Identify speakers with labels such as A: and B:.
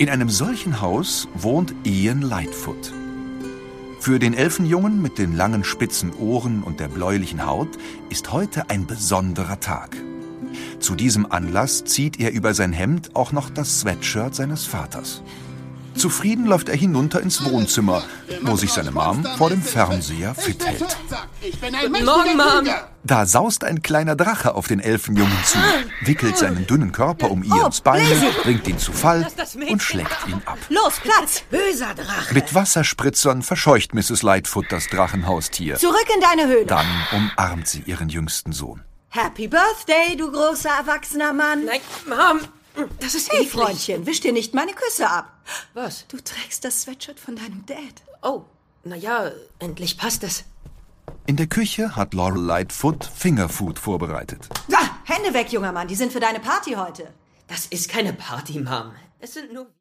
A: In einem solchen Haus wohnt Ian Lightfoot. Für den Elfenjungen mit den langen spitzen Ohren und der bläulichen Haut ist heute ein besonderer Tag. Zu diesem Anlass zieht er über sein Hemd auch noch das Sweatshirt seines Vaters. Zufrieden läuft er hinunter ins Wohnzimmer, wo sich seine Mom vor dem Fernseher fit hält.
B: Guten Morgen, Mom.
A: Da saust ein kleiner Drache auf den Elfenjungen zu, wickelt seinen dünnen Körper um Ians Beine, bringt ihn zu Fall und schlägt ihn ab.
B: Los, Platz! Böser Drache!
A: Mit Wasserspritzern verscheucht Mrs. Lightfoot das Drachenhaustier.
B: Zurück in deine Höhle!
A: Dann umarmt sie ihren jüngsten Sohn.
B: Happy Birthday, du großer, erwachsener Mann!
C: Nein, Mom, das ist
B: Hey,
C: eklig.
B: Freundchen, wisch dir nicht meine Küsse ab.
C: Was?
B: Du trägst das Sweatshirt von deinem Dad.
C: Oh, naja, endlich passt es.
A: In der Küche hat Laurel Lightfoot Fingerfood vorbereitet.
B: Da, Hände weg, junger Mann, die sind für deine Party heute.
C: Das ist keine Party, Mom. Es sind nur...